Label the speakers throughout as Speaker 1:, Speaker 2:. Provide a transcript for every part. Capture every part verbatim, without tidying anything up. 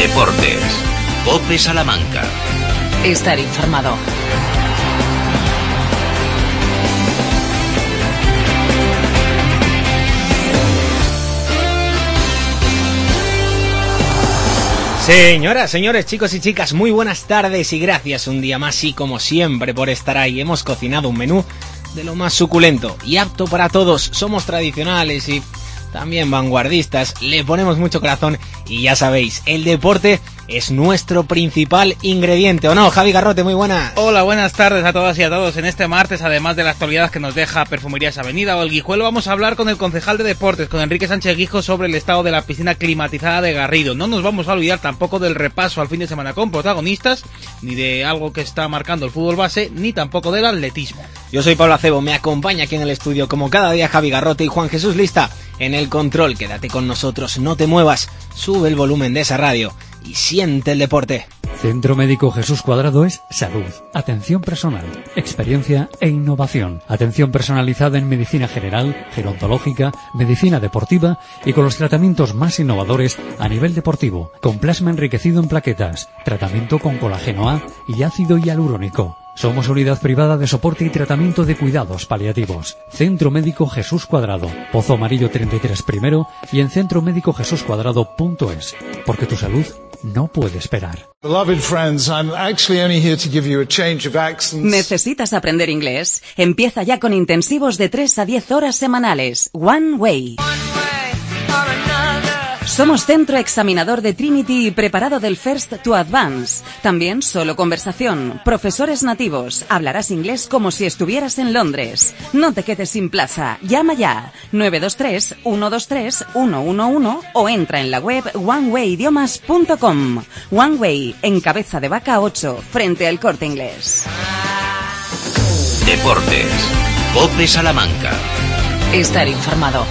Speaker 1: Deportes. COPE Salamanca.
Speaker 2: Estar informado.
Speaker 3: Señoras, señores, chicos y chicas, muy buenas tardes y gracias un día más y como siempre por estar ahí. Hemos cocinado un menú de lo más suculento y apto para todos. Somos tradicionales y también vanguardistas, le ponemos mucho corazón y ya sabéis, el deporte es nuestro principal ingrediente, ¿o no? Javi Garrote, muy buenas.
Speaker 4: Hola, buenas tardes a todas y a todos. En este martes, además de la actualidad que nos deja Perfumerías Avenida o el Guijuelo, vamos a hablar con el concejal de deportes, con Enrique Sánchez Guijo, sobre el estado de la piscina climatizada de Garrido. No nos vamos a olvidar tampoco del repaso al fin de semana con protagonistas, ni de algo que está marcando el fútbol base, ni tampoco del atletismo.
Speaker 3: Yo soy Pablo Acebo, me acompaña aquí en el estudio como cada día Javi Garrote y Juan Jesús Lista en el control. Quédate con nosotros, no te muevas, sube el volumen de esa radio y siente el deporte.
Speaker 5: Centro Médico Jesús Cuadrado es salud, atención personal, experiencia e innovación. Atención personalizada en medicina general, gerontológica, medicina deportiva y con los tratamientos más innovadores a nivel deportivo. Con plasma enriquecido en plaquetas, tratamiento con colágeno A y ácido hialurónico. Somos unidad privada de soporte y tratamiento de cuidados paliativos. Centro Médico Jesús Cuadrado, Pozo Amarillo treinta y tres primero y en centro médico jesús cuadrado punto es. Porque tu salud no puede esperar.
Speaker 2: ¿Necesitas aprender inglés? Empieza ya con intensivos de tres a diez horas semanales. One Way. Somos centro examinador de Trinity y preparado del First to Advance. También solo conversación, profesores nativos. Hablarás inglés como si estuvieras en Londres. No te quedes sin plaza. Llama ya nueve dos tres, uno dos tres, uno uno uno o entra en la web one way idiomas punto com. One Way, en Cabeza de Vaca ocho, frente al Corte Inglés.
Speaker 1: Deportes. COPE Salamanca.
Speaker 2: Estar informado.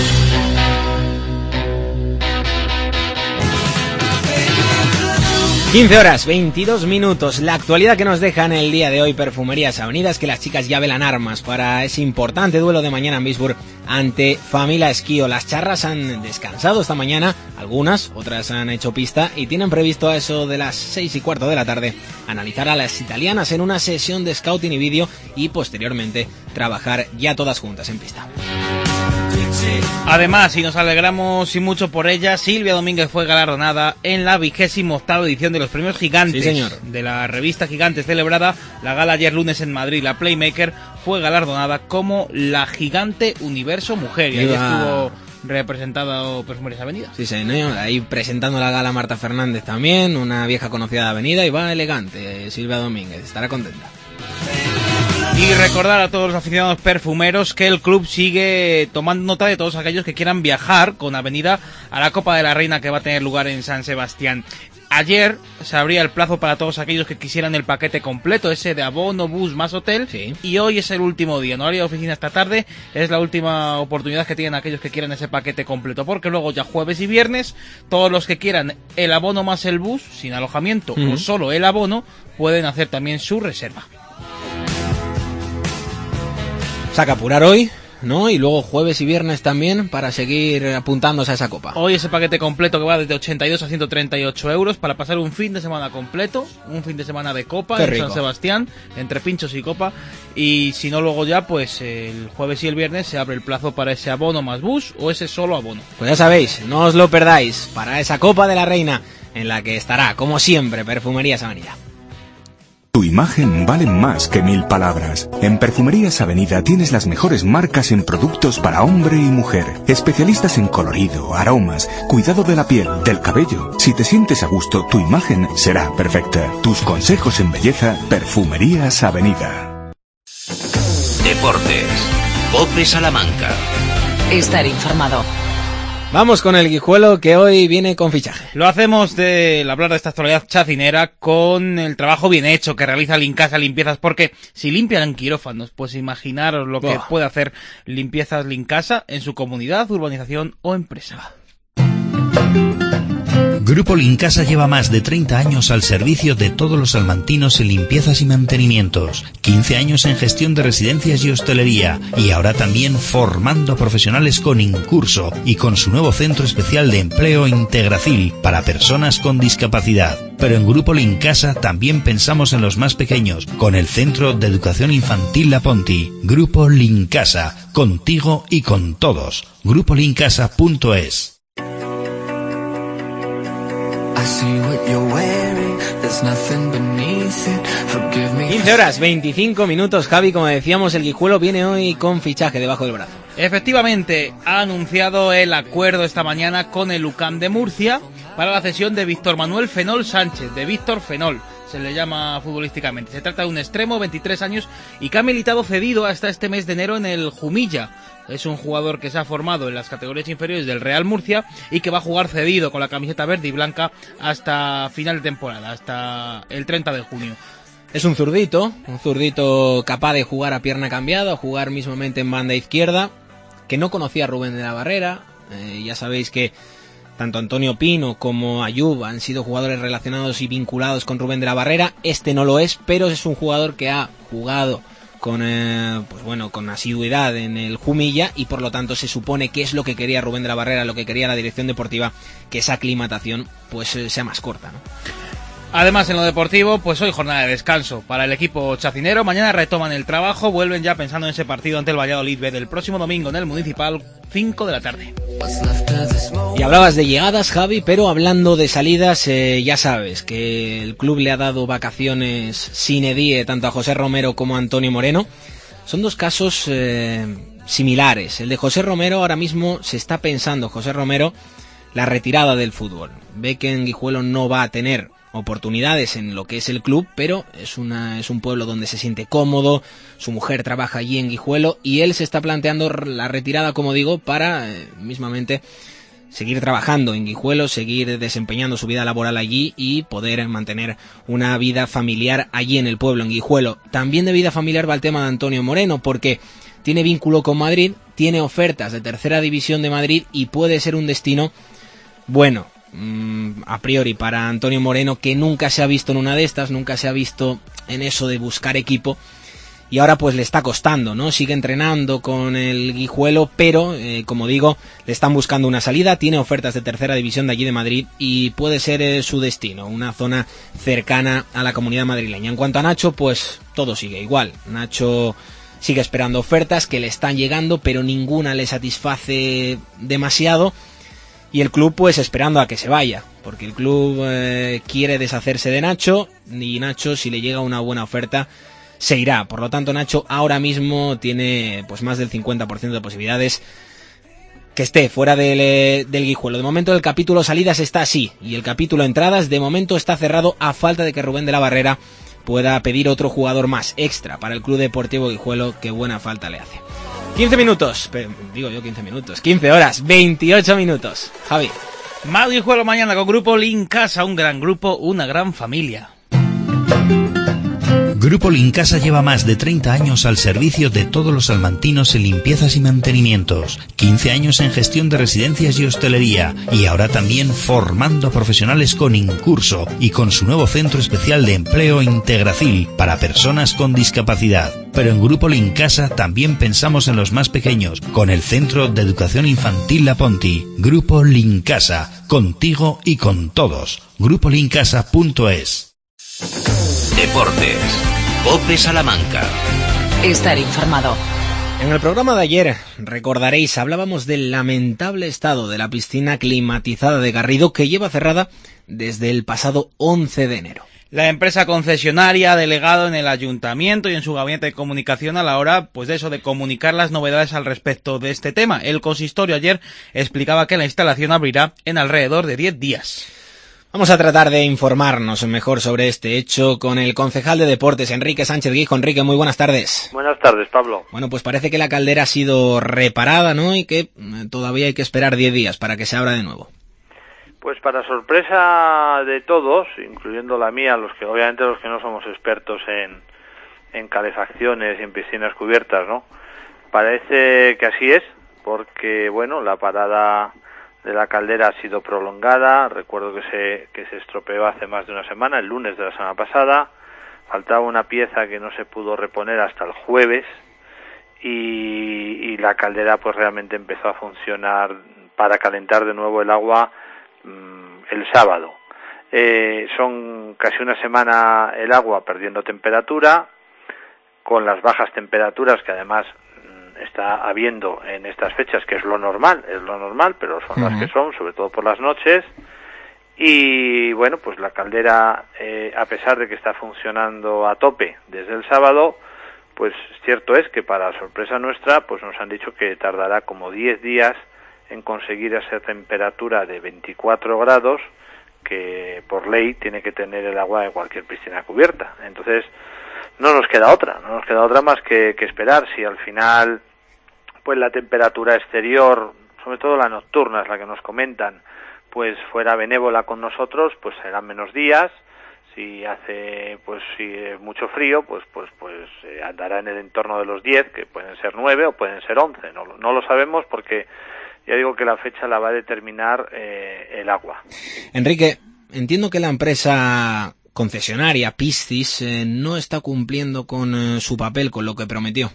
Speaker 3: quince horas, veintidós minutos. La actualidad que nos deja en el día de hoy Perfumerías Avenida es que las chicas ya velan armas para ese importante duelo de mañana en Bisburg ante Famila Esquío. Las charras han descansado esta mañana, algunas, otras han hecho pista y tienen previsto a eso de las seis y cuarto de la tarde analizar a las italianas en una sesión de scouting y vídeo y posteriormente trabajar ya todas juntas en pista.
Speaker 4: Además, y nos alegramos y mucho por ella, Silvia Domínguez fue galardonada en la vigésima octava edición de los premios Gigantes,
Speaker 3: sí, señor,
Speaker 4: de la revista Gigantes, celebrada la gala ayer lunes en Madrid. La Playmaker fue galardonada como la Gigante Universo Mujer y ahí estuvo representado Perfumerías Avenida.
Speaker 3: Sí, señor, ahí presentando la gala Marta Fernández también, una vieja conocida de Avenida, y va elegante Silvia Domínguez, estará contenta.
Speaker 4: Y recordar a todos los aficionados perfumeros que el club sigue tomando nota de todos aquellos que quieran viajar con Avenida a la Copa de la Reina que va a tener lugar en San Sebastián. Ayer se abría el plazo para todos aquellos que quisieran el paquete completo, ese de abono, bus más hotel,
Speaker 3: sí. Y
Speaker 4: hoy es el último día, no habría oficina esta tarde, es la última oportunidad que tienen aquellos que quieran ese paquete completo, porque luego ya jueves y viernes, todos los que quieran el abono más el bus, sin alojamiento, uh-huh, o solo el abono, pueden hacer también su reserva.
Speaker 3: Saca apurar hoy, ¿no? Y luego jueves y viernes también para seguir apuntándose a esa copa.
Speaker 4: Hoy ese paquete completo que va desde ochenta y dos a ciento treinta y ocho euros para pasar un fin de semana completo, un fin de semana de copa. Qué en rico. San Sebastián, entre pinchos y copa. Y si no, luego ya, pues el jueves y el viernes se abre el plazo para ese abono más bus o ese solo abono.
Speaker 3: Pues ya sabéis, no os lo perdáis para esa Copa de la Reina en la que estará, como siempre, Perfumerías Avenida.
Speaker 6: Tu imagen vale más que mil palabras. En Perfumerías Avenida tienes las mejores marcas en productos para hombre y mujer. Especialistas en colorido, aromas, cuidado de la piel, del cabello. Si te sientes a gusto, tu imagen será perfecta. Tus consejos en belleza, Perfumerías Avenida.
Speaker 1: Deportes. COPE Salamanca.
Speaker 2: Estar informado.
Speaker 3: Vamos con el Guijuelo, que hoy viene con fichaje.
Speaker 4: Lo hacemos de hablar de esta actualidad chacinera con el trabajo bien hecho que realiza Lincasa Limpiezas, porque si limpian quirófanos, pues imaginaros lo que oh. puede hacer Limpiezas Lincasa en su comunidad, urbanización o empresa.
Speaker 7: Grupo Lincasa lleva más de treinta años al servicio de todos los salmantinos en limpiezas y mantenimientos, quince años en gestión de residencias y hostelería, y ahora también formando profesionales con Incurso y con su nuevo centro especial de empleo Integracil para personas con discapacidad. Pero en Grupo Lincasa también pensamos en los más pequeños, con el Centro de Educación Infantil La Ponti. Grupo Lincasa, contigo y con todos. grupo lincasa punto es.
Speaker 3: quince horas, veinticinco minutos, Javi. Como decíamos, el Guijuelo viene hoy con fichaje debajo del brazo.
Speaker 4: Efectivamente, ha anunciado el acuerdo esta mañana con el U C A M de Murcia para la cesión de Víctor Manuel Fenol Sánchez, de Víctor Fenol, se le llama futbolísticamente. Se trata de un extremo, veintitrés años, y que ha militado cedido hasta este mes de enero en el Jumilla. Es un jugador que se ha formado en las categorías inferiores del Real Murcia y que va a jugar cedido con la camiseta verde y blanca hasta final de temporada, hasta el treinta de junio.
Speaker 3: Es un zurdito, un zurdito capaz de jugar a pierna cambiada, jugar mismamente en banda izquierda, que no conocía a Rubén de la Barrera. Eh, ya sabéis que tanto Antonio Pino como Ayub han sido jugadores relacionados y vinculados con Rubén de la Barrera. Este no lo es, pero es un jugador que ha jugado con eh, pues bueno, con asiduidad en el Jumilla, y por lo tanto se supone que es lo que quería Rubén de la Barrera, lo que quería la dirección deportiva, que esa aclimatación pues eh, sea más corta, ¿no?
Speaker 4: Además, en lo deportivo, pues hoy jornada de descanso para el equipo chacinero. Mañana retoman el trabajo, vuelven ya pensando en ese partido ante el Valladolid B del próximo domingo en el Municipal, cinco de la tarde.
Speaker 3: Y hablabas de llegadas, Javi, pero hablando de salidas, eh, ya sabes que el club le ha dado vacaciones sine die tanto a José Romero como a Antonio Moreno. Son dos casos eh, similares. El de José Romero, ahora mismo se está pensando, José Romero, la retirada del fútbol. Ve que en Guijuelo no va a tener oportunidades en lo que es el club, pero es una es un pueblo donde se siente cómodo, su mujer trabaja allí en Guijuelo y él se está planteando la retirada, como digo, para eh, mismamente seguir trabajando en Guijuelo, seguir desempeñando su vida laboral allí y poder mantener una vida familiar allí en el pueblo, en Guijuelo. También de vida familiar va el tema de Antonio Moreno, porque tiene vínculo con Madrid, tiene ofertas de tercera división de Madrid y puede ser un destino bueno, a priori para Antonio Moreno, que nunca se ha visto en una de estas, nunca se ha visto en eso de buscar equipo, y ahora pues le está costando, ¿no? Sigue entrenando con el Guijuelo, pero eh, como digo, le están buscando una salida, tiene ofertas de tercera división de allí de Madrid y puede ser eh, su destino, una zona cercana a la comunidad madrileña. En cuanto a Nacho, pues todo sigue igual. Nacho sigue esperando ofertas que le están llegando, pero ninguna le satisface demasiado. Y el club pues esperando a que se vaya, porque el club eh, quiere deshacerse de Nacho, y Nacho, si le llega una buena oferta, se irá. Por lo tanto, Nacho ahora mismo tiene pues más del cincuenta por ciento de posibilidades que esté fuera del, del Guijuelo. De momento el capítulo salidas está así, y el capítulo entradas de momento está cerrado a falta de que Rubén de la Barrera pueda pedir otro jugador más extra para el Club Deportivo Guijuelo, que buena falta le hace. quince minutos, pero, digo yo quince minutos, quince horas, veintiocho minutos. Javi.
Speaker 4: Más Guijuelo mañana con Grupo Lincasa, un gran grupo, una gran familia.
Speaker 7: Grupo Lincasa lleva más de treinta años al servicio de todos los salmantinos en limpiezas y mantenimientos, quince años en gestión de residencias y hostelería, y ahora también formando profesionales con Incurso y con su nuevo centro especial de empleo Integracil para personas con discapacidad. Pero en Grupo Lincasa también pensamos en los más pequeños, con el Centro de Educación Infantil La Ponti. Grupo Lincasa, contigo y con todos. grupo lincasa punto es.
Speaker 1: Deportes. COPE Salamanca.
Speaker 2: Estar informado.
Speaker 3: En el programa de ayer, recordaréis, hablábamos del lamentable estado de la piscina climatizada de Garrido, que lleva cerrada desde el pasado once de enero.
Speaker 4: La empresa concesionaria ha delegado en el ayuntamiento y en su gabinete de comunicación a la hora, pues de eso, de comunicar las novedades al respecto de este tema. El consistorio ayer explicaba que la instalación abrirá en alrededor de diez días.
Speaker 3: Vamos a tratar de informarnos mejor sobre este hecho con el concejal de Deportes, Enrique Sánchez Guijo. Enrique, muy buenas tardes.
Speaker 8: Buenas tardes, Pablo.
Speaker 3: Bueno, pues parece que la caldera ha sido reparada, ¿no? Y que todavía hay que esperar diez días para que se abra de nuevo.
Speaker 8: Pues para sorpresa de todos, incluyendo la mía, los que obviamente los que no somos expertos en, en calefacciones y en piscinas cubiertas, ¿no? Parece que así es, porque, bueno, la parada de la caldera ha sido prolongada. Recuerdo que se, que se estropeó hace más de una semana, el lunes de la semana pasada. Faltaba una pieza que no se pudo reponer hasta el jueves y, y la caldera pues realmente empezó a funcionar para calentar de nuevo el agua mmm, el sábado. Eh, son casi una semana el agua perdiendo temperatura, con las bajas temperaturas que además mmm, está habiendo en estas fechas, que es lo normal, es lo normal, pero son uh-huh. las que son, sobre todo por las noches. Y bueno, pues la caldera, eh, a pesar de que está funcionando a tope desde el sábado, pues cierto es que para sorpresa nuestra, pues nos han dicho que tardará como diez días en conseguir esa temperatura de veinticuatro grados que por ley tiene que tener el agua de cualquier piscina cubierta. Entonces no nos queda otra, no nos queda otra más que, que esperar. Si al final pues la temperatura exterior, sobre todo la nocturna es la que nos comentan, pues fuera benévola con nosotros, pues serán menos días. Si hace pues si es mucho frío, pues pues pues eh, andará en el entorno de los diez, que pueden ser nueve o pueden ser once, no, no lo sabemos porque ya digo que la fecha la va a determinar eh, el agua.
Speaker 3: Enrique, entiendo que la empresa concesionaria Piscis eh, no está cumpliendo con eh, su papel, con lo que prometió.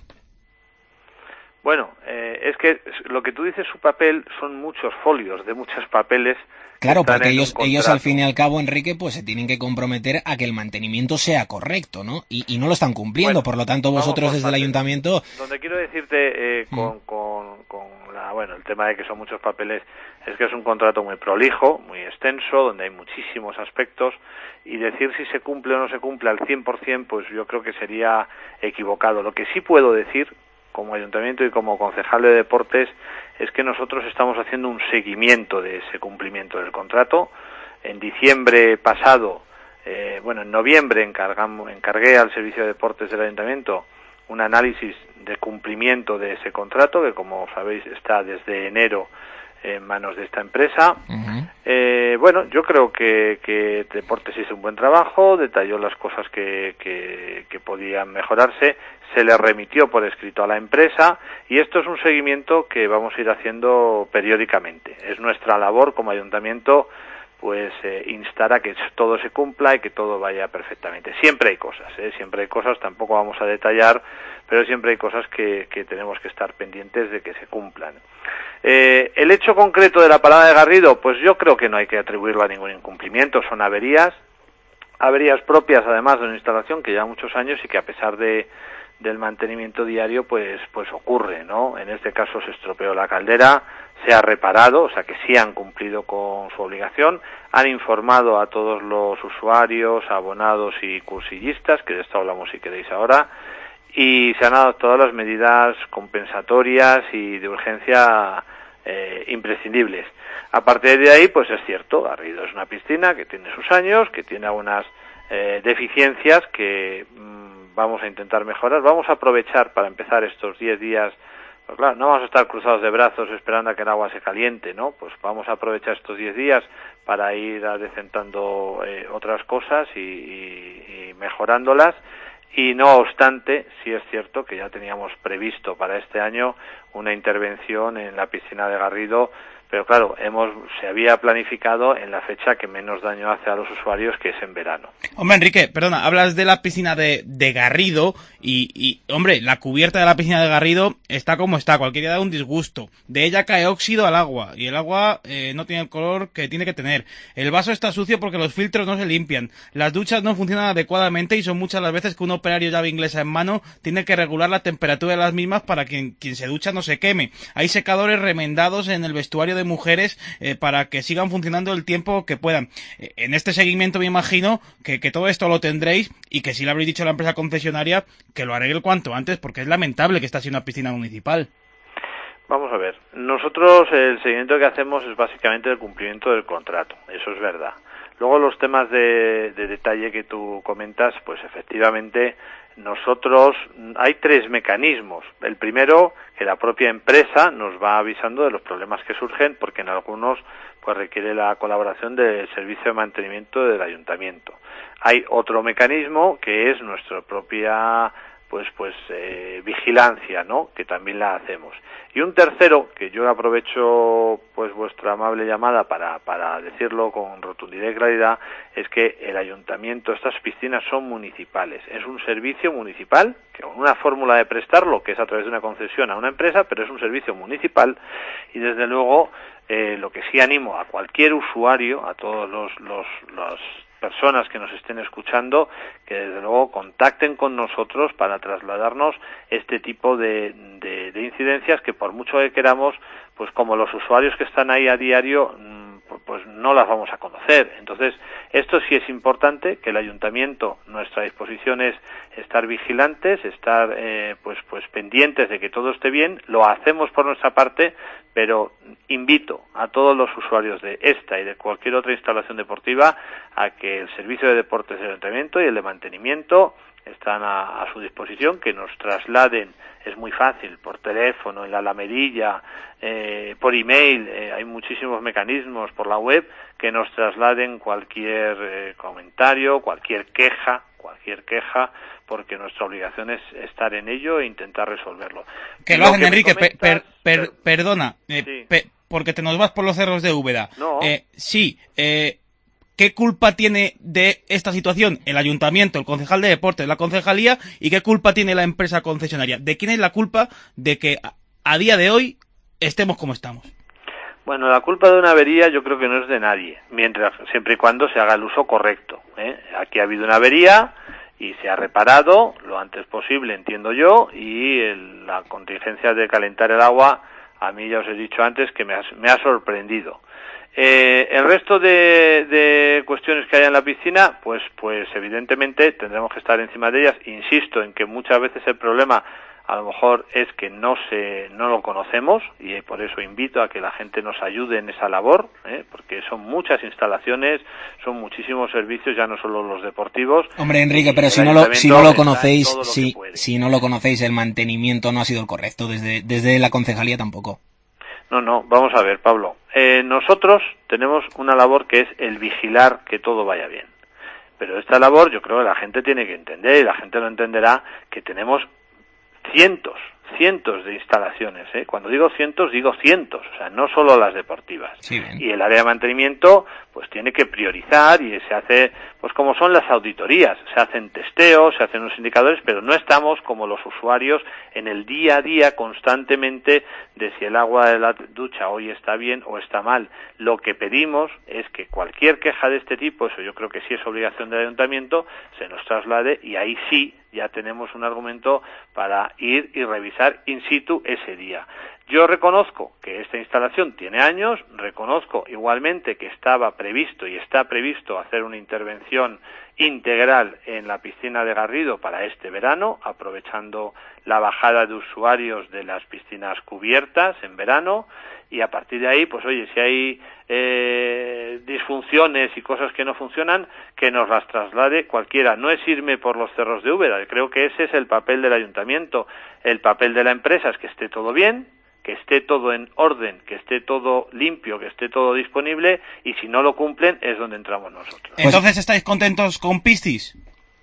Speaker 8: Bueno, eh, es que lo que tú dices, su papel, son muchos folios de muchos papeles.
Speaker 3: Claro, porque ellos, ellos al fin y al cabo, Enrique, pues se tienen que comprometer a que el mantenimiento sea correcto, ¿no? Y, y no lo están cumpliendo, bueno, por lo tanto vosotros desde el ayuntamiento...
Speaker 8: Donde quiero decirte eh, con, mm. con, con la, bueno, el tema de que son muchos papeles, es que es un contrato muy prolijo, muy extenso, donde hay muchísimos aspectos, y decir si se cumple o no se cumple al cien por ciento, pues yo creo que sería equivocado. Lo que sí puedo decir, como ayuntamiento y como concejal de deportes, es que nosotros estamos haciendo un seguimiento de ese cumplimiento del contrato. En diciembre pasado, eh, bueno, en noviembre encargamos, encargué al Servicio de Deportes del Ayuntamiento un análisis de cumplimiento de ese contrato, que como sabéis está desde enero en manos de esta empresa. Uh-huh. Eh, bueno, yo creo que, que Deportes hizo un buen trabajo, detalló las cosas que, que, que podían mejorarse, se le remitió por escrito a la empresa y esto es un seguimiento que vamos a ir haciendo periódicamente. Es nuestra labor como ayuntamiento pues eh, instar a que todo se cumpla y que todo vaya perfectamente. Siempre hay cosas, ¿eh? siempre hay cosas, tampoco vamos a detallar, pero siempre hay cosas que, que tenemos que estar pendientes de que se cumplan. Eh, el hecho concreto de la parada de Garrido, pues yo creo que no hay que atribuirlo a ningún incumplimiento, son averías, averías propias además de una instalación que lleva muchos años y que a pesar de del mantenimiento diario pues pues ocurre, ¿no? En este caso se estropeó la caldera, se ha reparado, o sea que sí han cumplido con su obligación, han informado a todos los usuarios, abonados y cursillistas, que de esto hablamos si queréis ahora, y se han adoptado las medidas compensatorias y de urgencia eh, imprescindibles. A partir de ahí, pues es cierto, Garrido es una piscina que tiene sus años, que tiene algunas eh, deficiencias que mmm, vamos a intentar mejorar. Vamos a aprovechar para empezar estos diez días, pues claro, no vamos a estar cruzados de brazos esperando a que el agua se caliente, ¿no? Pues vamos a aprovechar estos diez días para ir adecentando eh, otras cosas y, y, y mejorándolas. Y no obstante, sí es cierto que ya teníamos previsto para este año una intervención en la piscina de Garrido, pero claro, hemos se había planificado en la fecha que menos daño hace a los usuarios, que es en verano.
Speaker 4: Hombre, Enrique, perdona, hablas de la piscina de, de Garrido y, y, hombre, la cubierta de la piscina de Garrido está como está, cualquier día da un disgusto. De ella cae óxido al agua y el agua eh, no tiene el color que tiene que tener. El vaso está sucio porque los filtros no se limpian. Las duchas no funcionan adecuadamente y son muchas las veces que un operario llave inglesa en mano tiene que regular la temperatura de las mismas para que quien, quien se ducha no se queme. Hay secadores remendados en el vestuario de mujeres eh, para que sigan funcionando el tiempo que puedan. Eh, en este seguimiento me imagino que, que todo esto lo tendréis y que si le habréis dicho a la empresa concesionaria que lo arregle cuanto antes, porque es lamentable que esta sea una piscina municipal.
Speaker 8: Vamos a ver, nosotros el seguimiento que hacemos es básicamente el cumplimiento del contrato, eso es verdad. Luego los temas de, de detalle que tú comentas, pues efectivamente nosotros, hay tres mecanismos. El primero, que la propia empresa nos va avisando de los problemas que surgen, porque en algunos pues requiere la colaboración del servicio de mantenimiento del ayuntamiento. Hay otro mecanismo que es nuestra propia pues pues eh, vigilancia, ¿no?, que también la hacemos. Y un tercero, que yo aprovecho pues vuestra amable llamada para, para decirlo con rotundidad y claridad, es que el ayuntamiento, estas piscinas son municipales. Es un servicio municipal, que con una fórmula de prestarlo, que es a través de una concesión a una empresa, pero es un servicio municipal, y desde luego eh, lo que sí animo a cualquier usuario, a todos los, los, los personas que nos estén escuchando, que desde luego contacten con nosotros para trasladarnos este tipo de, de, de incidencias que por mucho que queramos, pues como los usuarios que están ahí a diario, pues no las vamos a conocer. Entonces, esto sí es importante, que el ayuntamiento, nuestra disposición es estar vigilantes, estar eh, pues pues pendientes de que todo esté bien. Lo hacemos por nuestra parte, pero invito a todos los usuarios de esta y de cualquier otra instalación deportiva a que el servicio de deportes del ayuntamiento y el de mantenimiento están a, a su disposición, que nos trasladen. Es muy fácil, por teléfono, en la Alamerilla, eh, por email, eh, hay muchísimos mecanismos, por la web, que nos trasladen cualquier eh, comentario, cualquier queja, cualquier queja, porque nuestra obligación es estar en ello e intentar resolverlo.
Speaker 4: Que lo, lo hacen, que Enrique, comentas, per, per, per, perdona, eh, sí. per, porque te nos vas por los cerros de Úbeda.
Speaker 8: No.
Speaker 4: Eh, sí, eh... ¿Qué culpa tiene de esta situación el ayuntamiento, el concejal de deportes, la concejalía, y qué culpa tiene la empresa concesionaria? ¿De quién es la culpa de que a día de hoy estemos como estamos?
Speaker 8: Bueno, la culpa de una avería yo creo que no es de nadie, mientras siempre y cuando se haga el uso correcto, ¿eh? Aquí ha habido una avería y se ha reparado lo antes posible, entiendo yo, y el, la contingencia de calentar el agua, a mí ya os he dicho antes que me ha, me ha sorprendido. Eh, el resto de, de cuestiones que haya en la piscina, pues, pues evidentemente tendremos que estar encima de ellas. Insisto en que muchas veces el problema a lo mejor es que no se, no lo conocemos, y por eso invito a que la gente nos ayude en esa labor, ¿eh? Porque son muchas instalaciones, son muchísimos servicios, ya no solo los deportivos.
Speaker 3: Hombre, Enrique, pero si no lo, si no lo conocéis, lo si, si no lo conocéis, el mantenimiento no ha sido el correcto desde, desde la concejalía tampoco.
Speaker 8: No, no, vamos a ver, Pablo. Eh, nosotros tenemos una labor que es el vigilar que todo vaya bien. Pero esta labor yo creo que la gente tiene que entender, y la gente lo entenderá, que tenemos cientos, cientos de instalaciones, ¿eh? Cuando digo cientos, digo cientos, o sea, no solo las deportivas.
Speaker 3: Sí,
Speaker 8: y el área de mantenimiento, pues tiene que priorizar, y se hace, pues como son las auditorías, se hacen testeos, se hacen unos indicadores, pero no estamos como los usuarios en el día a día constantemente de si el agua de la ducha hoy está bien o está mal. Lo que pedimos es que cualquier queja de este tipo, eso yo creo que sí es obligación del ayuntamiento, se nos traslade, y ahí sí ya tenemos un argumento para ir y revisar in situ ese día. Yo reconozco que esta instalación tiene años, reconozco igualmente que estaba previsto y está previsto hacer una intervención integral en la piscina de Garrido para este verano, aprovechando la bajada de usuarios de las piscinas cubiertas en verano, y a partir de ahí, pues oye, si hay eh, disfunciones y cosas que no funcionan, que nos las traslade cualquiera. No es irme por los cerros de Úbeda, creo que ese es el papel del ayuntamiento. El papel de la empresa es que esté todo bien, que esté todo en orden, que esté todo limpio, que esté todo disponible, y si no lo cumplen es donde entramos nosotros.
Speaker 4: Entonces, ¿estáis contentos con Piscis?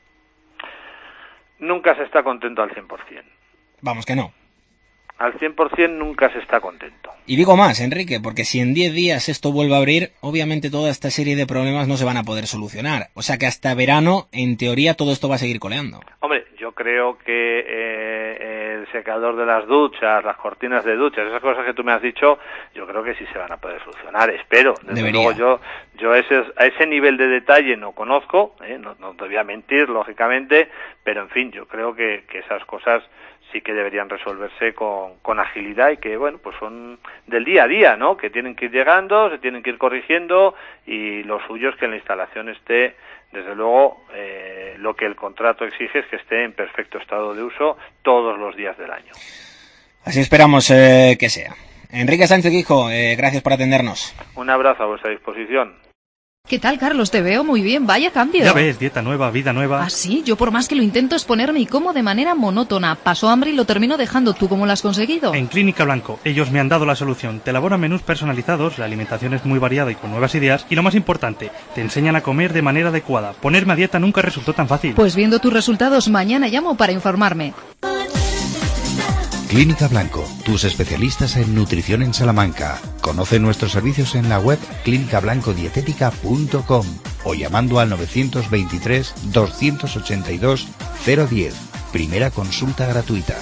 Speaker 8: Nunca se está contento al cien por cien.
Speaker 3: Vamos que no.
Speaker 8: Al cien por cien nunca se está contento.
Speaker 3: Y digo más, Enrique, porque si en diez días esto vuelve a abrir, obviamente toda esta serie de problemas no se van a poder solucionar. O sea que hasta verano, en teoría, todo esto va a seguir coleando.
Speaker 8: Hombre, yo creo que eh, el secador de las duchas, las cortinas de duchas, esas cosas que tú me has dicho, yo creo que sí se van a poder solucionar, espero. Desde
Speaker 3: Debería.
Speaker 8: luego yo, yo ese, a ese nivel de detalle no conozco, ¿eh? no, no te voy a mentir, lógicamente, pero en fin, yo creo que, que esas cosas sí que deberían resolverse con, con agilidad, y que, bueno, pues son del día a día, ¿no? Que tienen que ir llegando, se tienen que ir corrigiendo, y lo suyo es que la instalación esté, desde luego, eh, lo que el contrato exige es que esté en perfecto estado de uso todos los días del año.
Speaker 3: Así esperamos eh, que sea. Enrique Sánchez Guijo, eh, gracias por atendernos.
Speaker 8: Un abrazo a vuestra disposición.
Speaker 9: ¿Qué tal, Carlos? Te veo muy bien, vaya cambio.
Speaker 10: Ya ves, dieta nueva, vida nueva.
Speaker 9: ¿Ah, sí? Yo por más que lo intento es ponerme y como de manera monótona. Paso hambre y lo termino dejando. ¿Tú cómo lo has conseguido?
Speaker 10: En Clínica Blanco, ellos me han dado la solución. Te elaboran menús personalizados, la alimentación es muy variada y con nuevas ideas. Y lo más importante, te enseñan a comer de manera adecuada. Ponerme a dieta nunca resultó tan fácil.
Speaker 9: Pues viendo tus resultados, mañana llamo para informarme.
Speaker 7: Clínica Blanco, tus especialistas en nutrición en Salamanca. Conoce nuestros servicios en la web clínica blanco dietética punto com o llamando al novecientos veintitrés, doscientos ochenta y dos, cero diez. Primera consulta gratuita.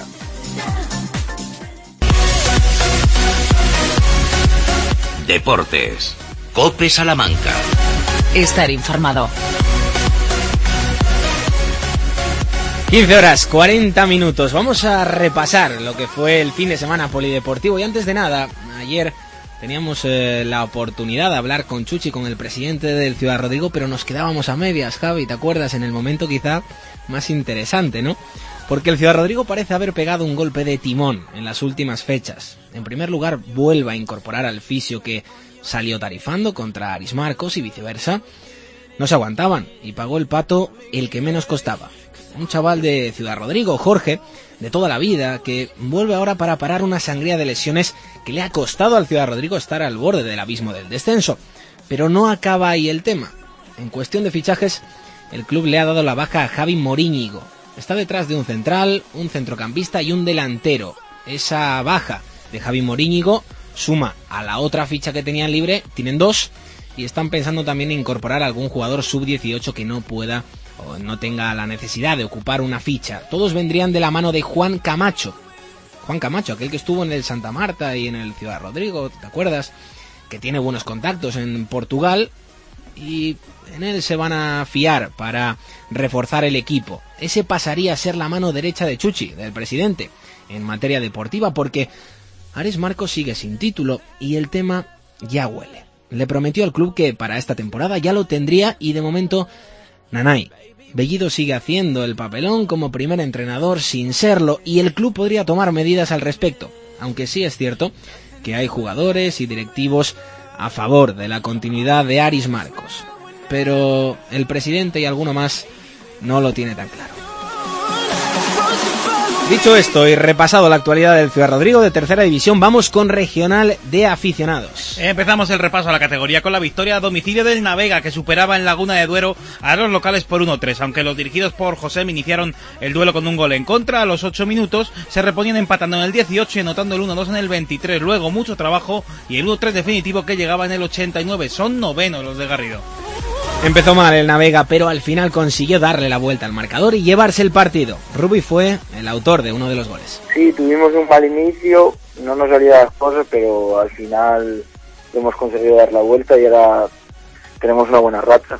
Speaker 1: Deportes. COPE Salamanca.
Speaker 2: Estar informado.
Speaker 3: quince horas, cuarenta minutos. Vamos a repasar lo que fue el fin de semana polideportivo. Y antes de nada, ayer teníamos eh, la oportunidad de hablar con Chuchi, con el presidente del Ciudad Rodrigo, pero nos quedábamos a medias, Javi, ¿te acuerdas? En el momento quizá más interesante, ¿no? Porque el Ciudad Rodrigo parece haber pegado un golpe de timón en las últimas fechas. En primer lugar, vuelve a incorporar al fisio que salió tarifando contra Aris Marcos y viceversa. No se aguantaban y pagó el pato el que menos costaba. Un chaval de Ciudad Rodrigo, Jorge, de toda la vida, que vuelve ahora para parar una sangría de lesiones que le ha costado al Ciudad Rodrigo estar al borde del abismo del descenso. Pero no acaba ahí el tema. En cuestión de fichajes, el club le ha dado la baja a Javi Moríñigo. Está detrás de un central, un centrocampista y un delantero. Esa baja de Javi Moríñigo suma a la otra ficha que tenían libre, tienen dos, y están pensando también en incorporar a algún jugador sub dieciocho que no pueda o no tenga la necesidad de ocupar una ficha. Todos vendrían de la mano de Juan Camacho. Juan Camacho, aquel que estuvo en el Santa Marta y en el Ciudad Rodrigo, ¿te acuerdas? Que tiene buenos contactos en Portugal y en él se van a fiar para reforzar el equipo. Ese pasaría a ser la mano derecha de Chuchi, del presidente, en materia deportiva, porque Aris Marcos sigue sin título y el tema ya huele. Le prometió al club que para esta temporada ya lo tendría y de momento nanay. Bellido sigue haciendo el papelón como primer entrenador sin serlo y el club podría tomar medidas al respecto, aunque sí es cierto que hay jugadores y directivos a favor de la continuidad de Aris Marcos, pero el presidente y alguno más no lo tiene tan claro. Dicho esto y repasado la actualidad del Ciudad Rodrigo de tercera división, vamos con regional de aficionados.
Speaker 4: Empezamos el repaso a la categoría con la victoria a domicilio del Navega, que superaba en Laguna de Duero a los locales por uno tres, aunque los dirigidos por José iniciaron el duelo con un gol en contra. A los ocho minutos se reponían empatando en el dieciocho y anotando el uno dos en el veintitrés, luego mucho trabajo y el uno tres definitivo que llegaba en el ochenta y nueve. Son novenos los de Garrido.
Speaker 3: Empezó mal el Navega, pero al final consiguió darle la vuelta al marcador y llevarse el partido. Rubi fue el autor de uno de los goles.
Speaker 11: Sí, tuvimos un mal inicio, no nos salían las cosas, pero al final hemos conseguido dar la vuelta y ahora tenemos una buena racha.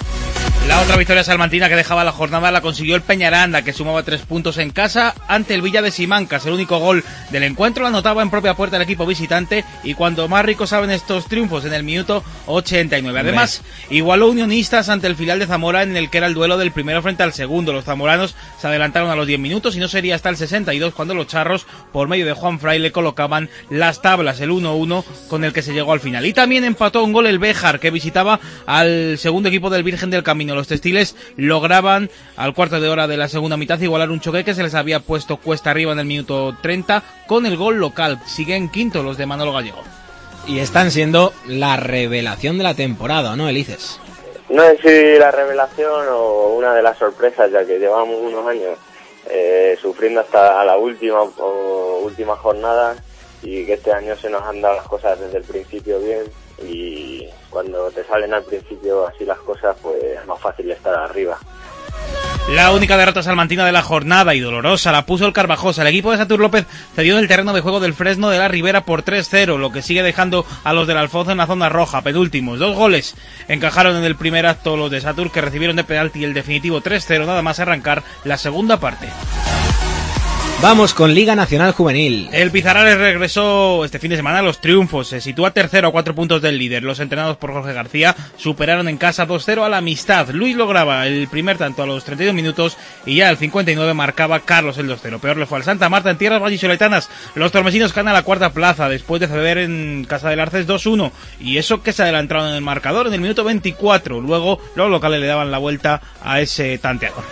Speaker 4: La otra victoria salmantina que dejaba la jornada la consiguió el Peñaranda, que sumaba tres puntos en casa ante el Villa de Simancas. El único gol del encuentro lo anotaba en propia puerta el equipo visitante y cuando más ricos saben estos triunfos, en el minuto ochenta y nueve. Además, igualó Unionistas ante el filial de Zamora en el que era el duelo del primero frente al segundo. Los zamoranos se adelantaron a los diez minutos y no sería hasta el sesenta y dos cuando los charros, por medio de Juan Fraile, colocaban las tablas, el uno uno con el que se llegó al final. Y también empató un gol el Béjar, que visitaba al segundo equipo del Virgen del Camino. Los textiles lograban al cuarto de hora de la segunda mitad igualar un choque que se les había puesto cuesta arriba en el minuto treinta con el gol local. Siguen quinto los de Manolo Gallego.
Speaker 3: Y están siendo la revelación de la temporada, ¿no, Elices?
Speaker 11: No sé si la revelación o una de las sorpresas, ya que llevamos unos años eh, sufriendo hasta la última o última jornada y que este año se nos han dado las cosas desde el principio bien. Y cuando te salen al principio así las cosas, pues es más fácil estar arriba.
Speaker 4: La única derrota salmantina de la jornada y dolorosa la puso el Carvajosa. El equipo de Satur López cedió en el terreno de juego del Fresno de la Ribera por tres cero, lo que sigue dejando a los del Alfonso en la zona roja, penúltimos. Dos goles encajaron en el primer acto los de Satur, que recibieron de penalti el definitivo tres cero nada más arrancar la segunda parte.
Speaker 3: Vamos con Liga Nacional Juvenil.
Speaker 4: El Pizarrales regresó este fin de semana a los triunfos. Se sitúa tercero a cuatro puntos del líder. Los entrenados por Jorge García superaron en casa dos cero a la Amistad. Luis lograba el primer tanto a los treinta y dos minutos y ya al cincuenta y nueve marcaba Carlos el dos cero. Peor le fue al Santa Marta en tierras vallisoletanas. Los tormesinos ganan la cuarta plaza después de ceder en casa del Arces dos uno. Y eso que se adelantaron en el marcador en el minuto veinticuatro. Luego los locales le daban la vuelta a ese tanteador.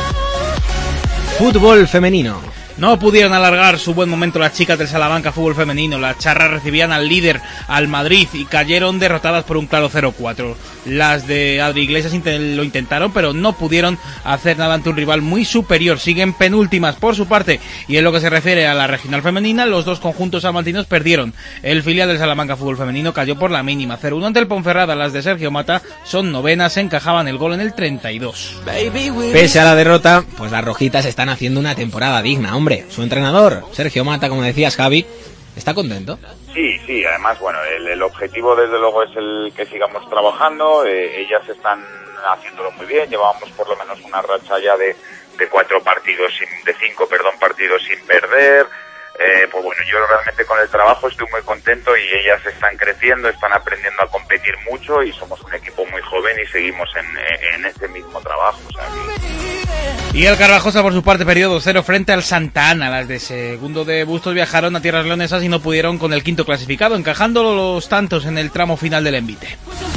Speaker 3: Fútbol femenino.
Speaker 4: No pudieron alargar su buen momento las chicas del Salamanca Fútbol Femenino. Las charras recibían al líder, al Madrid, y cayeron derrotadas por un claro cero cuatro. Las de Adri Iglesias lo intentaron, pero no pudieron hacer nada ante un rival muy superior. Siguen penúltimas por su parte. Y en lo que se refiere a la regional femenina, los dos conjuntos salmantinos perdieron. El filial del Salamanca Fútbol Femenino cayó por la mínima, cero uno ante el Ponferrada. Las de Sergio Mata son novenas, encajaban el gol en el treinta y dos.
Speaker 3: Pese a la derrota, pues las rojitas están haciendo una temporada digna, hombre. Su entrenador, Sergio Mata, como decías, Javi, ¿está contento?
Speaker 12: Sí, sí, además, bueno, el, el objetivo desde luego es el que sigamos trabajando. Eh, ellas están haciéndolo muy bien. Llevábamos por lo menos una racha ya de, de cuatro partidos, sin, de cinco, perdón, partidos sin perder. Eh, pues bueno, yo realmente con el trabajo estoy muy contento y ellas están creciendo, están aprendiendo a competir mucho y somos un equipo muy joven y seguimos en, en este mismo trabajo. O sea, que...
Speaker 4: Y el Carvajosa por su parte perdió dos cero frente al Santa Ana. Las de segundo de Bustos viajaron a tierras leonesas y no pudieron con el quinto clasificado, encajando los tantos en el tramo final del envite.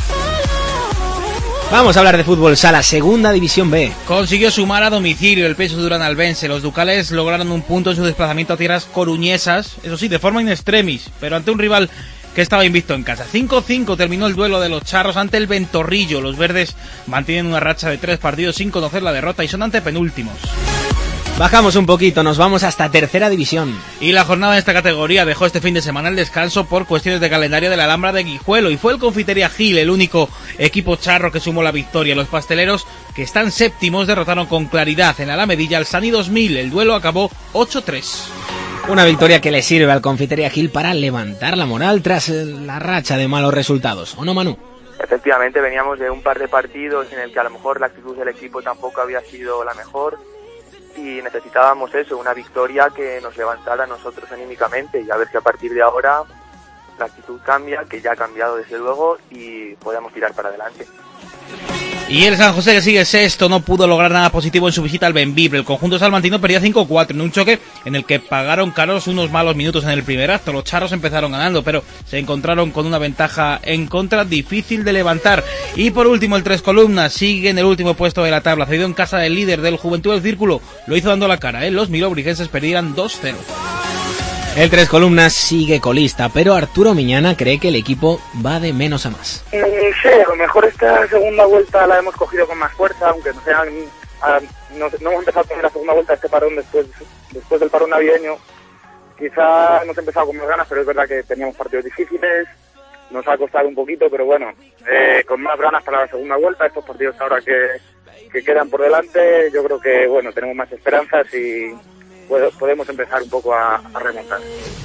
Speaker 3: Vamos a hablar de fútbol sala, segunda división B.
Speaker 4: Consiguió sumar a domicilio el P S U Durán Albense. Los ducales lograron un punto en su desplazamiento a tierras coruñesas, eso sí, de forma in extremis, pero ante un rival que estaba invicto en casa. cinco cinco terminó el duelo de los charros ante el Ventorrillo. Los verdes mantienen una racha de tres partidos sin conocer la derrota y son antepenúltimos.
Speaker 3: Bajamos un poquito, nos vamos hasta tercera división.
Speaker 4: Y la jornada en esta categoría dejó este fin de semana el descanso por cuestiones de calendario de la Alhambra de Guijuelo y fue el Confitería Gil el único equipo charro que sumó la victoria. Los pasteleros, que están séptimos, derrotaron con claridad en la Alamedilla al Sani dos mil. El duelo acabó ocho tres.
Speaker 3: Una victoria que le sirve al Confitería Gil para levantar la moral tras la racha de malos resultados, ¿o no, Manu?
Speaker 13: Efectivamente, veníamos de un par de partidos en el que a lo mejor la actitud del equipo tampoco había sido la mejor y necesitábamos eso, una victoria que nos levantara a nosotros anímicamente y a ver si a partir de ahora la actitud cambia, que ya ha cambiado desde luego y podemos tirar para adelante.
Speaker 4: Y el San José, que sigue sexto, no pudo lograr nada positivo en su visita al Bembibre. El conjunto salmantino perdía cinco cuatro en un choque en el que pagaron caros unos malos minutos en el primer acto. Los charros empezaron ganando, pero se encontraron con una ventaja en contra difícil de levantar. Y por último, el Tres Columnas sigue en el último puesto de la tabla, cedido en casa del líder del Juventud del Círculo. Lo hizo dando la cara, ¿eh? Los milobrigenses perdían dos cero.
Speaker 3: El Tres Columnas sigue colista, pero Arturo Miñana cree que el equipo va de menos a más.
Speaker 14: Eh, sí, a lo mejor esta segunda vuelta la hemos cogido con más fuerza, aunque no sea, a, no, no hemos empezado con la segunda vuelta este parón después, después del parón navideño. Quizá hemos empezado con más ganas, pero es verdad que teníamos partidos difíciles, nos ha costado un poquito, pero bueno, eh, con más ganas para la segunda vuelta, estos partidos ahora que, que quedan por delante, yo creo que bueno, tenemos más esperanzas y podemos empezar un poco a, a remontar.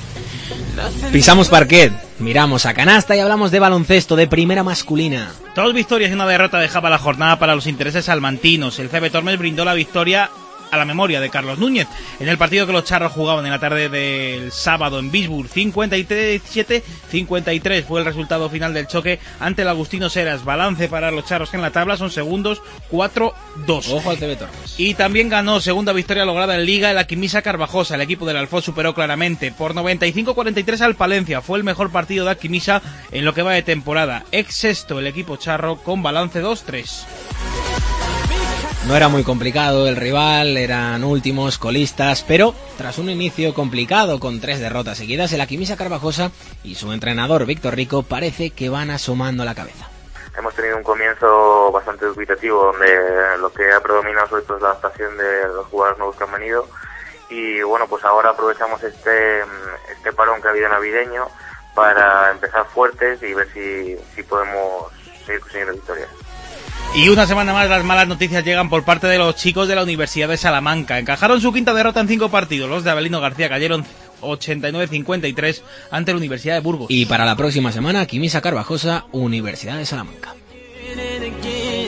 Speaker 3: Pisamos parquet, miramos a canasta y hablamos de baloncesto de primera masculina.
Speaker 4: Dos victorias y una derrota dejaba la jornada para los intereses salmantinos. El C B Tormes brindó la victoria a la memoria de Carlos Núñez en el partido que los charros jugaban en la tarde del sábado en Bisburg. Cincuenta y siete cincuenta y tres fue el resultado final del choque ante el Agustino Seras. Balance para los charros que en la tabla son segundos, cuatro dos.
Speaker 3: Ojo al C B Tormes.
Speaker 4: Y también ganó, segunda victoria lograda en Liga, el Aquimisa Carvajosa. El equipo del Alfoz superó claramente por noventa y cinco cuarenta y tres al Palencia. Fue el mejor partido de Aquimisa en lo que va de temporada. Ex sexto el equipo charro con balance dos tres.
Speaker 3: No era muy complicado el rival, eran últimos, colistas, pero tras un inicio complicado con tres derrotas seguidas, el Aquimisa Carvajosa y su entrenador Víctor Rico parece que van asomando la cabeza.
Speaker 11: Hemos tenido un comienzo bastante dubitativo donde lo que ha predominado sobre todo es la adaptación de los jugadores nuevos que han venido y bueno, pues ahora aprovechamos este, este parón que ha habido navideño para empezar fuertes y ver si, si podemos seguir consiguiendo victorias.
Speaker 4: Y una semana más las malas noticias llegan por parte de los chicos de la Universidad de Salamanca. Encajaron su quinta derrota en cinco partidos. Los de Abelino García cayeron ochenta y nueve cincuenta y tres ante la Universidad de Burgos.
Speaker 3: Y para la próxima semana, Quimisa Carvajosa, Universidad de Salamanca.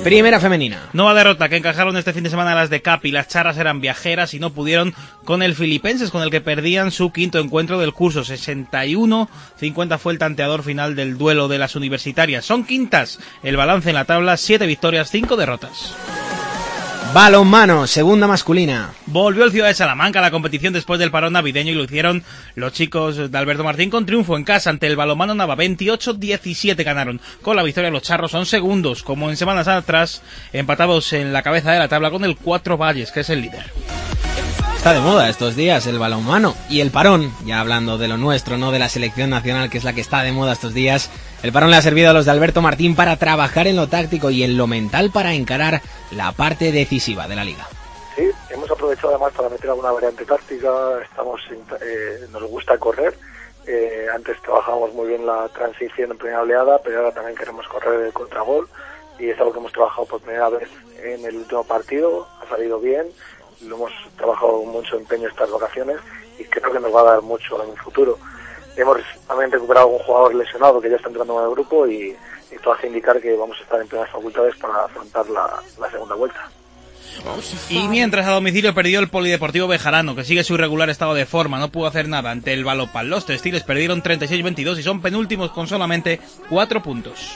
Speaker 3: Primera femenina.
Speaker 4: Nueva derrota que encajaron este fin de semana las de Capi. Las charras eran viajeras y no pudieron con el Filipenses, con el que perdían su quinto encuentro del curso. sesenta y uno cincuenta fue el tanteador final del duelo de las universitarias. Son quintas el balance en la tabla, siete victorias, cinco derrotas.
Speaker 3: Balonmano, segunda masculina.
Speaker 4: Volvió el Ciudad de Salamanca a la competición después del parón navideño y lo hicieron los chicos de Alberto Martín con triunfo en casa ante el Balonmano Nava. veintiocho diecisiete ganaron. Con la victoria los charros son segundos, como en semanas atrás, empatados en la cabeza de la tabla con el Cuatro Valles, que es el líder.
Speaker 3: Está de moda estos días el balonmano y el parón, ya hablando de lo nuestro, no de la selección nacional, que es la que está de moda estos días. El parón le ha servido a los de Alberto Martín para trabajar en lo táctico y en lo mental para encarar la parte decisiva de la liga.
Speaker 15: Sí, hemos aprovechado además para meter alguna variante táctica. Estamos eh, nos gusta correr. Eh, antes trabajábamos muy bien la transición en primera oleada, pero ahora también queremos correr el contragol y es algo que hemos trabajado por primera vez en el último partido. Ha salido bien. Lo hemos trabajado con mucho empeño estas vacaciones y creo que nos va a dar mucho en el futuro. Hemos también recuperado a un jugador lesionado que ya está entrando en el grupo y esto hace indicar que vamos a estar en plenas facultades para afrontar la, la segunda vuelta.
Speaker 4: Y mientras a domicilio perdió el Polideportivo Bejarano, que sigue su irregular estado de forma, no pudo hacer nada ante el Balopal. Los textiles perdieron treinta y seis veintidós y son penúltimos con solamente cuatro puntos.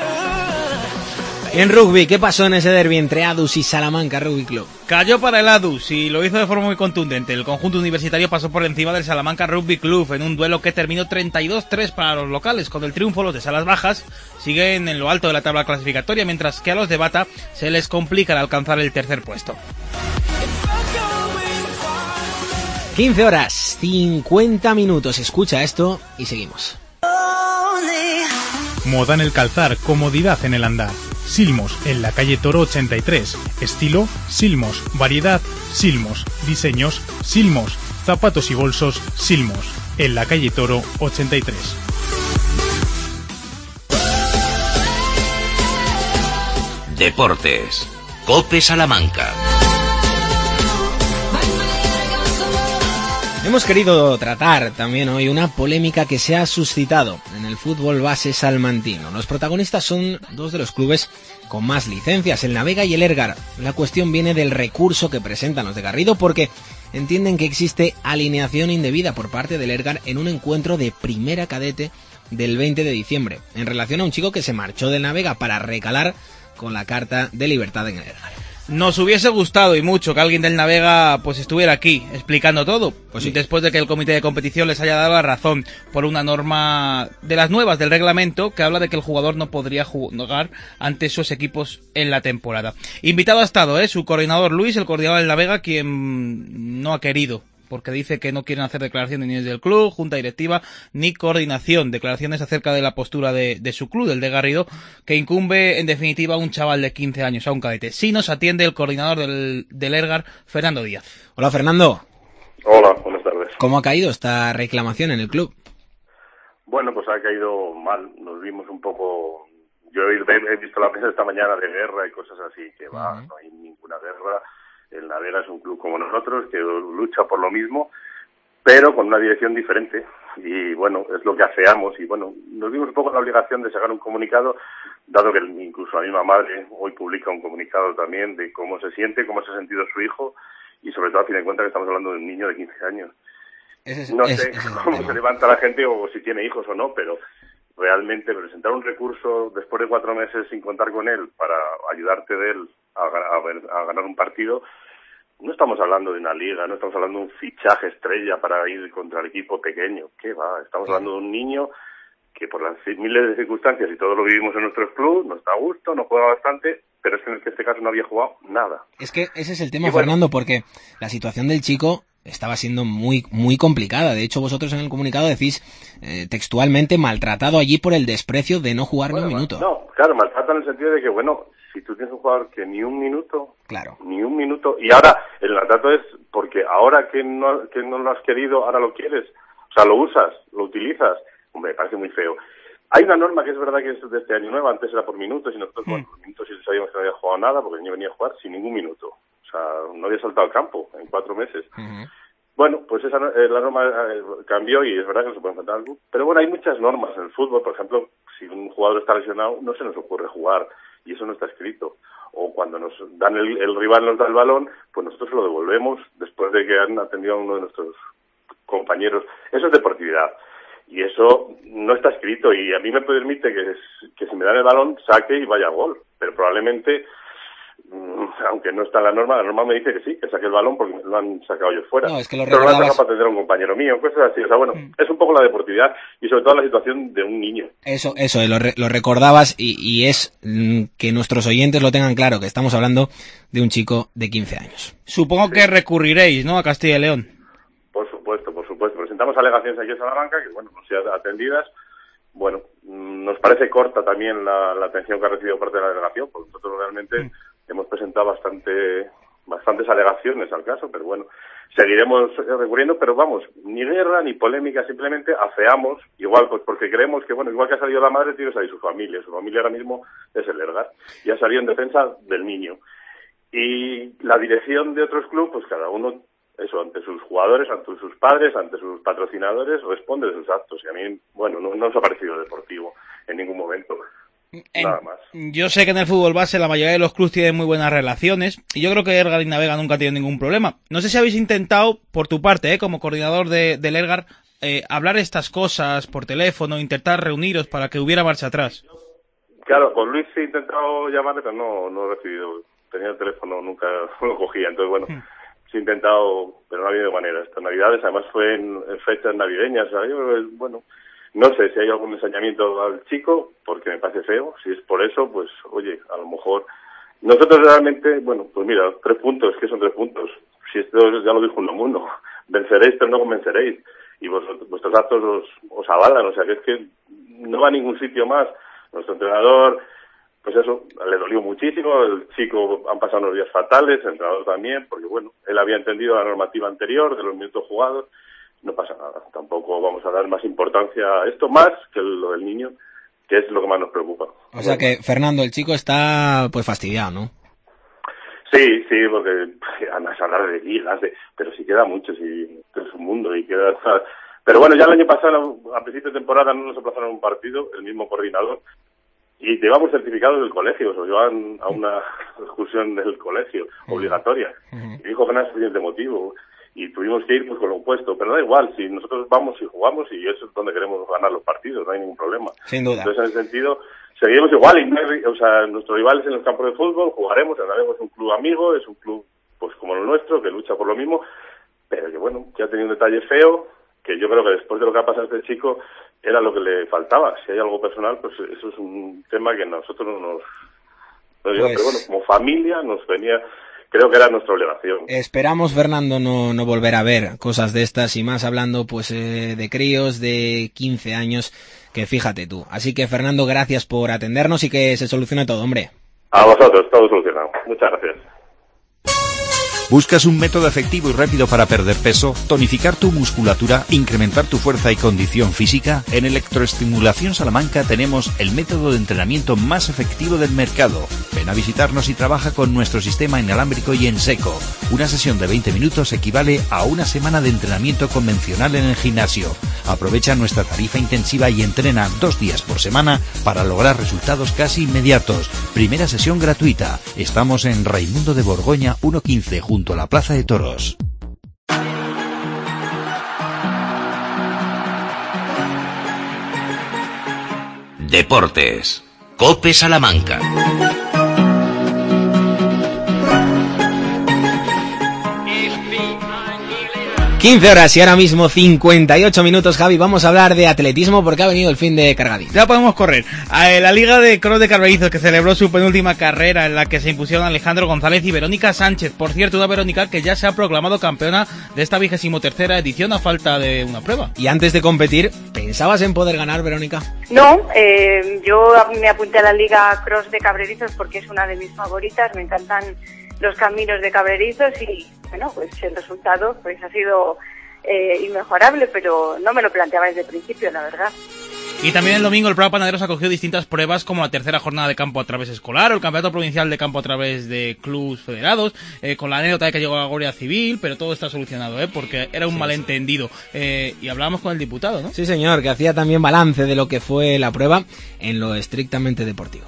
Speaker 3: En rugby, ¿qué pasó en ese derbi entre Adus y Salamanca Rugby Club?
Speaker 4: Cayó para el Adus y lo hizo de forma muy contundente. El conjunto universitario pasó por encima del Salamanca Rugby Club en un duelo que terminó treinta y dos tres para los locales. Con el triunfo, los de Salas Bajas siguen en lo alto de la tabla clasificatoria, mientras que a los de Bata se les complica al alcanzar el tercer puesto.
Speaker 3: quince horas, cincuenta minutos. Escucha esto y seguimos.
Speaker 16: Moda en el calzar, comodidad en el andar. Silmos, en la calle Toro ochenta y tres. Estilo, Silmos. Variedad, Silmos. Diseños, Silmos. Zapatos y bolsos, Silmos. En la calle Toro ochenta y tres.
Speaker 1: Deportes. COPE Salamanca.
Speaker 3: Hemos querido tratar también hoy una polémica que se ha suscitado en el fútbol base salmantino. Los protagonistas son dos de los clubes con más licencias, el Navega y el Ergar. La cuestión viene del recurso que presentan los de Garrido porque entienden que existe alineación indebida por parte del Ergar en un encuentro de primera cadete del veinte de diciembre, en relación a un chico que se marchó del Navega para recalar con la carta de libertad en el Ergar.
Speaker 4: Nos hubiese gustado y mucho que alguien del Navega pues estuviera aquí explicando todo, pues sí. Después de que el comité de competición les haya dado la razón por una norma de las nuevas del reglamento que habla de que el jugador no podría jugar ante sus equipos en la temporada. Invitado ha estado ¿eh? su coordinador Luis, el coordinador del Navega, quien no ha querido, porque dice que no quieren hacer declaraciones ni desde el club, junta directiva, ni coordinación. Declaraciones acerca de la postura de, de su club, del de Garrido, que incumbe en definitiva a un chaval de quince años, a un cadete. Sí nos atiende el coordinador del, del Ergar, Fernando Díaz.
Speaker 3: Hola, Fernando.
Speaker 17: Hola, buenas tardes.
Speaker 3: ¿Cómo ha caído esta reclamación en el club?
Speaker 17: Bueno, pues ha caído mal. Nos vimos un poco... Yo he, he visto la prensa esta mañana de guerra y cosas así, que va, uh-huh. no hay ninguna guerra. El Navega es un club como nosotros, que lucha por lo mismo, pero con una dirección diferente. Y bueno, es lo que afeamos. Y bueno, nos vimos un poco la obligación de sacar un comunicado, dado que incluso la misma madre hoy publica un comunicado también de cómo se siente, cómo se ha sentido su hijo, y sobre todo a fin de cuentas que estamos hablando de un niño de quince años. Es, no es, sé es, cómo se levanta la gente o si tiene hijos o no, pero realmente presentar un recurso después de cuatro meses sin contar con él para ayudarte de él a, a, a ganar un partido, no estamos hablando de una liga, no estamos hablando de un fichaje estrella para ir contra el equipo pequeño. ¿Qué va? Estamos hablando de un niño que por las miles de circunstancias, y todos lo vivimos en nuestros clubes, no está a gusto, no juega bastante, pero es que en este caso no había jugado nada.
Speaker 3: Es que ese es el tema, bueno, Fernando, porque la situación del chico estaba siendo muy muy complicada. De hecho, vosotros en el comunicado decís eh, textualmente maltratado allí por el desprecio de no jugar bueno, ni un minuto.
Speaker 17: No, claro, maltrato en el sentido de que, bueno, si tú tienes un jugador que ni un minuto,
Speaker 3: claro,
Speaker 17: ni un minuto, y ahora el maltrato es porque ahora que no, que no lo has querido, ahora lo quieres, o sea, lo usas, lo utilizas, hombre, me parece muy feo. Hay una norma que es verdad que es de este año nuevo, antes era por minutos, y nosotros, mm. bueno, por minutos sí sabíamos que no había jugado nada, porque el niño venía a jugar sin ningún minuto. O sea, no había saltado al campo en cuatro meses. Uh-huh. Bueno, pues esa eh, la norma eh, cambió y es verdad que no se puede enfrentar algo. Pero bueno, hay muchas normas en el fútbol. Por ejemplo, si un jugador está lesionado, no se nos ocurre jugar. y eso no está escrito. O cuando nos dan el, el rival nos da el balón, pues nosotros se lo devolvemos después de que han atendido a uno de nuestros compañeros. Eso es deportividad. Y eso no está escrito, y a mí me permite que, que si me dan el balón saque y vaya a gol, pero probablemente, aunque no está en la norma, la norma me dice que sí, que saque el balón porque me lo han sacado yo fuera.
Speaker 3: No, es que lo
Speaker 17: pero
Speaker 3: recordabas...
Speaker 17: no para atender a un compañero mío, cosas así. O sea, bueno, mm. es un poco la deportividad y sobre todo la situación de un niño.
Speaker 3: Eso, eso, lo, re lo recordabas y, y es mm, que nuestros oyentes lo tengan claro, que estamos hablando de un chico de quince años.
Speaker 4: Supongo sí. que recurriréis, ¿no?, a Castilla y León.
Speaker 17: Por supuesto, por supuesto. Presentamos alegaciones aquí en Salamanca que, bueno, no sean atendidas. Bueno, nos parece corta también la, la atención que ha recibido parte de la delegación, porque nosotros realmente mm. hemos presentado bastante bastantes alegaciones al caso, pero bueno, seguiremos recurriendo, pero vamos, ni guerra ni polémica, simplemente afeamos, igual pues porque creemos que, bueno, igual que ha salido la madre, tiene que salir su familia. Su familia ahora mismo es el Lergar, y ha salido en defensa del niño. Y la dirección de otros clubes, pues cada uno, eso, ante sus jugadores, ante sus padres, ante sus patrocinadores, responde de sus actos. Y a mí, bueno, no, no nos ha parecido deportivo en ningún momento.
Speaker 4: En,
Speaker 17: Nada más.
Speaker 4: Yo sé que en el fútbol base la mayoría de los clubes tienen muy buenas relaciones, y yo creo que Ergar y Navega nunca ha tenido ningún problema. No sé si habéis intentado, por tu parte, ¿eh?, como coordinador de, del Ergar, eh, hablar estas cosas por teléfono, intentar reuniros para que hubiera marcha atrás.
Speaker 17: Claro, con Luis he intentado llamarle, pero no, no he recibido. Tenía el teléfono, nunca lo cogía, entonces bueno... Hmm. Sí he intentado, pero no ha habido manera. Estas Navidades, además fue en, en fechas navideñas. O sea, yo, bueno, no sé si hay algún ensañamiento al chico, porque me parece feo. Si es por eso, pues, oye, a lo mejor... Nosotros realmente, bueno, pues mira, tres puntos, ¿qué son tres puntos? Si esto ya lo dijo un uno, venceréis, pero no convenceréis. Y vosotros, vuestros actos os, os avalan, o sea, que es que no va a ningún sitio más. Nuestro entrenador... Pues eso, le dolió muchísimo, el chico han pasado unos días fatales, el entrenador también, porque bueno, él había entendido la normativa anterior de los minutos jugados, no pasa nada, tampoco vamos a dar más importancia a esto, más que lo del niño, que es lo que más nos preocupa.
Speaker 3: O sea que, Fernando, el chico está pues fastidiado, ¿no?
Speaker 17: Sí, sí, porque además hablar de ligas, de, pero sí queda mucho, sí, es un mundo y queda... Pero bueno, ya el año pasado, a principio de temporada, no nos aplazaron un partido, el mismo coordinador, y llevamos certificados del colegio, se lo llevaban a una excursión del colegio, obligatoria. Uh-huh. Y dijo que no era suficiente motivo. Y tuvimos que ir pues con lo opuesto. Pero da igual, si nosotros vamos y jugamos, y eso es donde queremos ganar los partidos, no hay ningún problema.
Speaker 3: Sin duda.
Speaker 17: Entonces, en ese sentido, seguiremos igual. Y no hay, o sea, nuestros rivales en los campos de fútbol, jugaremos, ganaremos. Es un club amigo, es un club pues como el nuestro, que lucha por lo mismo. Pero que bueno, que ha tenido un detalle feo, que yo creo que después de lo que ha pasado a este chico, era lo que le faltaba. Si hay algo personal, pues eso es un tema que a nosotros no nos... No digo, pues... Pero bueno, como familia nos venía... Creo que era nuestra obligación.
Speaker 3: Esperamos, Fernando, no, no volver a ver cosas de estas, y más hablando pues eh, de críos de quince años, que fíjate tú. Así que, Fernando, gracias por atendernos y que se solucione todo, hombre.
Speaker 17: A vosotros, todo solucionado. Muchas gracias.
Speaker 7: ¿Buscas un método efectivo y rápido para perder peso, tonificar tu musculatura, incrementar tu fuerza y condición física? En Electroestimulación Salamanca tenemos el método de entrenamiento más efectivo del mercado. Ven a visitarnos y trabaja con nuestro sistema inalámbrico y en seco. Una sesión de veinte minutos equivale a una semana de entrenamiento convencional en el gimnasio. Aprovecha nuestra tarifa intensiva y entrena dos días por semana para lograr resultados casi inmediatos. Primera sesión gratuita. Estamos en Raimundo de Borgoña ciento quince, junto a la Plaza de Toros.
Speaker 1: Deportes. COPE Salamanca.
Speaker 3: quince horas y ahora mismo cincuenta y ocho minutos, Javi. Vamos a hablar de atletismo porque ha venido el fin de cargadito.
Speaker 4: Ya podemos correr. La Liga de Cross de Carballizo, que celebró su penúltima carrera, en la que se impusieron Alejandro González y Verónica Sánchez. Por cierto, una Verónica que ya se ha proclamado campeona de esta vigésimo tercera edición a falta de una prueba.
Speaker 3: Y antes de competir, ¿pensabas en poder ganar, Verónica?
Speaker 18: No, eh, yo me apunté a la Liga Cross de Cabrerizos porque es una de mis favoritas. Me encantan los caminos de Cabrerizos y, bueno, pues el resultado pues ha sido eh, inmejorable, pero no me lo planteaba desde el principio, la verdad.
Speaker 4: Y también el domingo el Prado Panaderos acogió distintas pruebas, como la tercera jornada de campo a través escolar o el campeonato provincial de campo a través de clubes federados, eh, con la anécdota de que llegó a la Guardia Civil, pero todo está solucionado, ¿eh? Porque era un sí, malentendido. Eh, y hablábamos con el diputado, ¿no?
Speaker 3: Sí, señor, que hacía también balance de lo que fue la prueba en lo estrictamente deportivo.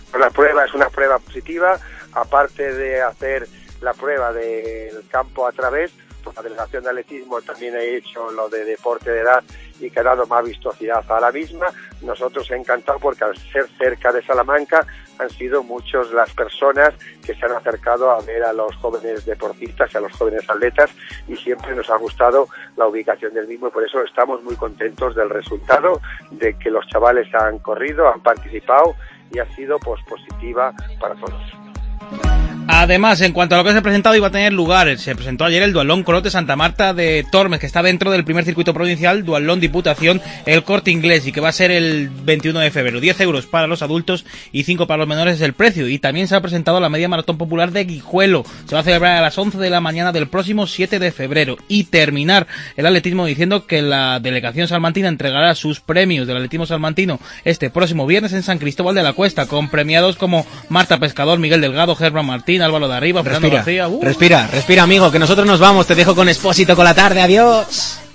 Speaker 15: La prueba es una prueba positiva, aparte de hacer la prueba del campo a través, pues la delegación de atletismo también ha hecho lo de deporte de edad y que ha dado más vistosidad a la misma. Nosotros encantado porque al ser cerca de Salamanca han sido muchas las personas que se han acercado a ver a los jóvenes deportistas y a los jóvenes atletas, y siempre nos ha gustado la ubicación del mismo, y por eso estamos muy contentos del resultado, de que los chavales han corrido, han participado y ha sido pues positiva para todos.
Speaker 4: Además, en cuanto a lo que se ha presentado, iba a tener lugar, se presentó ayer el Duatlón Corote Santa Marta de Tormes, que está dentro del primer circuito provincial, Duatlón Diputación, el Corte Inglés, y que va a ser el veintiuno de febrero. diez euros para los adultos y cinco para los menores es el precio. Y también se ha presentado la media maratón popular de Guijuelo. Se va a celebrar a las once de la mañana del próximo siete de febrero. Y terminar el atletismo diciendo que la delegación salmantina entregará sus premios del atletismo salmantino este próximo viernes en San Cristóbal de la Cuesta, con premiados como Marta Pescador, Miguel Delgado, Germán Martín, Álvaro de Arriba, Fernando
Speaker 3: Respira,
Speaker 4: García. Uh.
Speaker 3: respira, respira, amigo, que nosotros nos vamos. Te dejo con Expósito con la tarde. Adiós.